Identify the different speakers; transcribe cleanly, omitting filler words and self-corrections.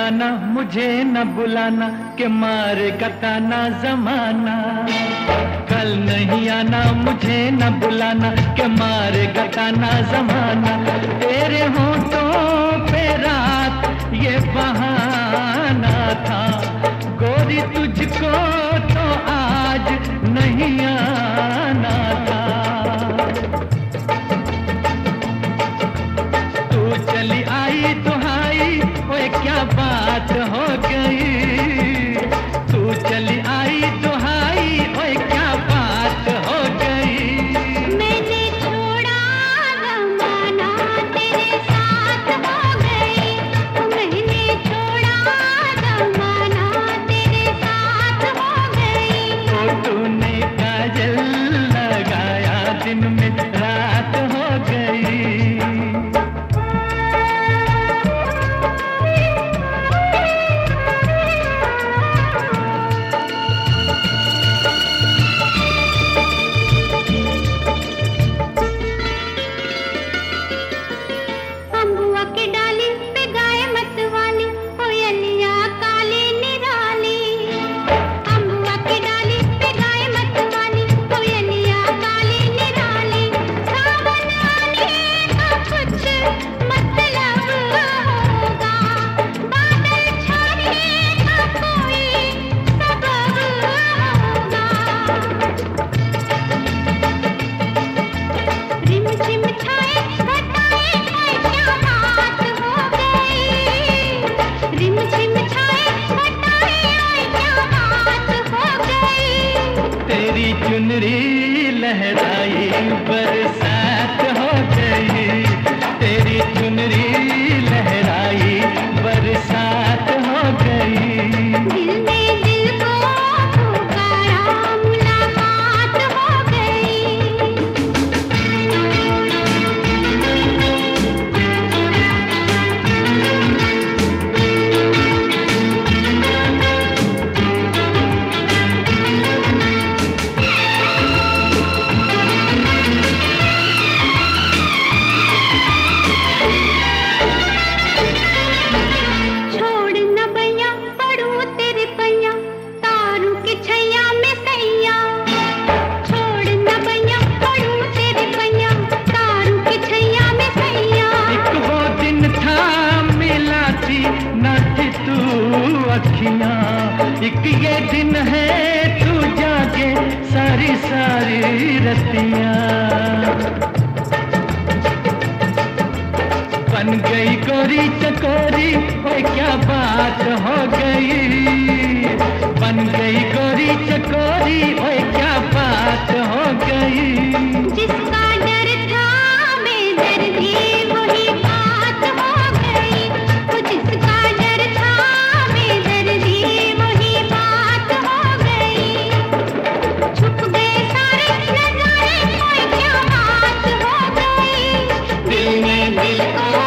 Speaker 1: आना मुझे न बुलाना के मारेगा ताना जमाना। कल नहीं आना मुझे न बुलाना के मारेगा ताना जमाना। तेरे होठों पे रात ये बहाना था, गोरी तुझको तो आज नहीं आना था। तू चली आई दुहाई, ओए क्या बात हो गई। तू चली आई दुहाई, ओए क्या बात हो गई।
Speaker 2: मैंने छोड़ा जमाना तेरे साथ हो गई। मैंने छोड़ा जमाना तेरे साथ हो गई।
Speaker 1: तो तूने काजल लगाया दिन में रात हो गई।
Speaker 2: अम्बुआ की डाली पे गाय मत वाली, कोयलिया काली निराली। अम्बुआ की डाली पे गाय मत वाली, कोयलिया काली निराली। सावन आने का कुछ मतलब होगा, बादल छाने का कोई सबब होगा। रिम झिम छाए घटाए हाय क्या बात हो गई। रिम झिम छाए घटाए हाय क्या बात हो गई।
Speaker 1: तेरी चुनरी लहराई बरसात हो गई। तेरी चुनरी लहराई बरसात हो गई।
Speaker 2: दिल ने दिल को पुकारा, मुलाकात हो गई। छोड़ न बैया पड़ू तेरे पैया, तारू के छैया में सैया। छोड़ न बैया पड़ू तेरे पैया, तारू के छैया में सैया।
Speaker 1: एक वो दिन था मिला थी न थी तू अखियां, एक ये दिन है तू जागे सारी सारी रतियां। बन गई गोरी चकोरी, ओए क्या बात हो गई। बन गई गोरी चकोरी, ओए क्या बात हो गई।
Speaker 2: जिसका डर था बेदर्दी वही बात हो गई। वो जिसका डर था बेदर्दी वही बात हो गई। छुप गए सारे नजारे, कोई क्या बात हो गई।
Speaker 1: दिल में दिल को